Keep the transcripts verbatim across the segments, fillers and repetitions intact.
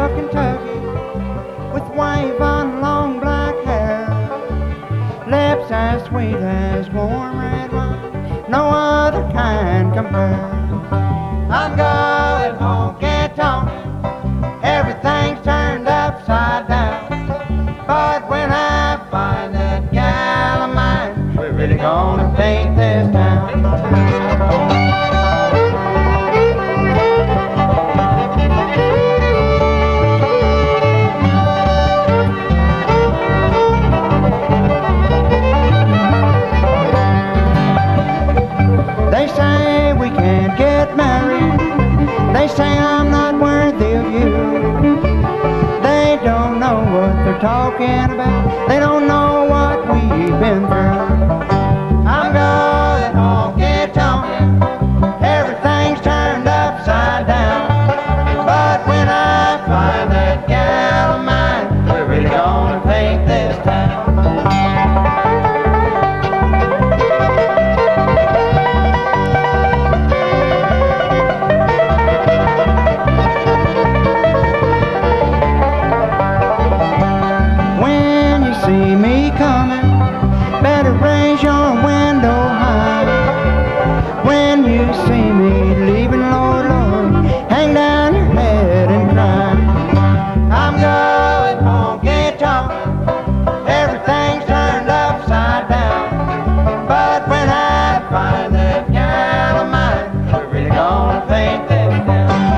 of Kentucky, with waving long black hair, lips as sweet as warm red wine, no other kind compare. I'm going honky-tonk, everything's turned upside down, but when I find that gal of mine, we're really gonna paint this town. They say we can't get married, they say I'm not worthy of you. They don't know what they're talking about, they don't know what we've been through. I'm going honky-tonk, everything's turned upside down, but when I find that gal of mine, we're really gonna paint this town. See me coming, better raise your window high. When you see me leaving, Lord, Lord, hang down your head and cry. I'm going honky-tonk, everything's turned upside down, but when I find that gal of mine, we're really gonna paint this town.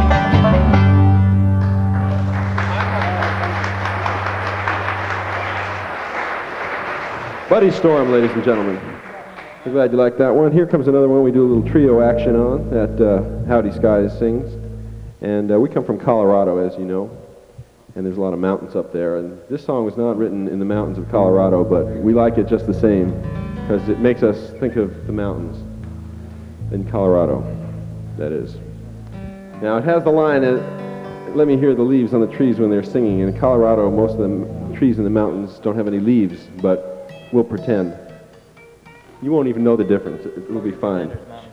Buddy Storm, ladies and gentlemen. I'm glad you liked that one. Here comes another one we do a little trio action on that uh, Howdy Skies sings. And uh, we come from Colorado, as you know, and there's a lot of mountains up there. And this song was not written in the mountains of Colorado, but we like it just the same because it makes us think of the mountains in Colorado, that is. Now, it has the line, uh, let me hear the leaves on the trees when they're singing. In Colorado, most of the trees in the mountains don't have any leaves, but we'll pretend. You won't even know the difference. It will be fine.